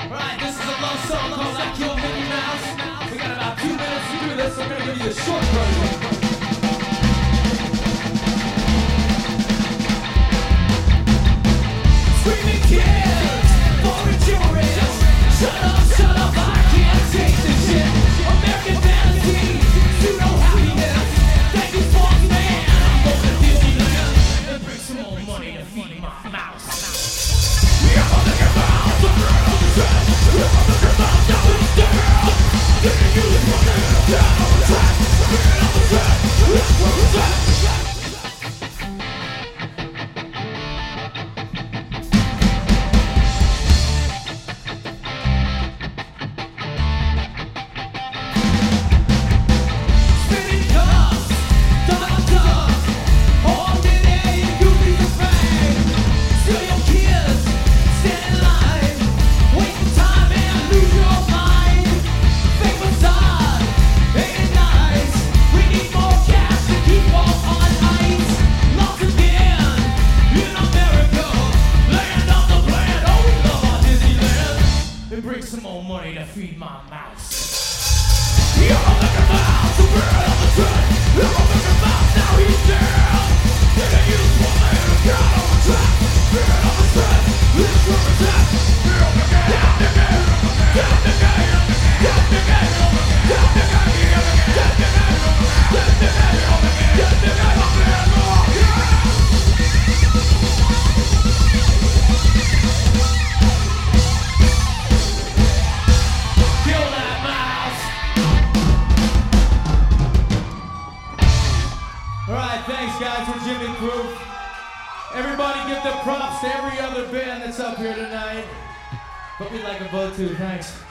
Right, this is a love song called I Killed Mickey Mouse. We got about 2 minutes to do this, so I'm gonna give you a short version. Screaming kids, foreign jewelries. Shut up, I can't take this shit. American fantasy, pseudo happiness. Thank you, false man. I'm going to Disneyland and bring some more money to feed my mouse. Yeah, I'm looking mouse, I'm on the track. Yeah, I'm looking mouse, now it's down. Didn't use money, down on the track. Get on the track, that's where it's at. Bring some more money to feed my mouse. Yeah, I'm like a mouse, a bird on the track. Yeah, I'm like a mouse, now he's dead. Didn't use money to get on the track. Bird on the track, this where it's at. Down the game, down the game, down the game, down the game, down the game, Alright, thanks guys, we're Jimmy Proof. Everybody give the props to every other band that's up here tonight. But we'd like a vote too, thanks.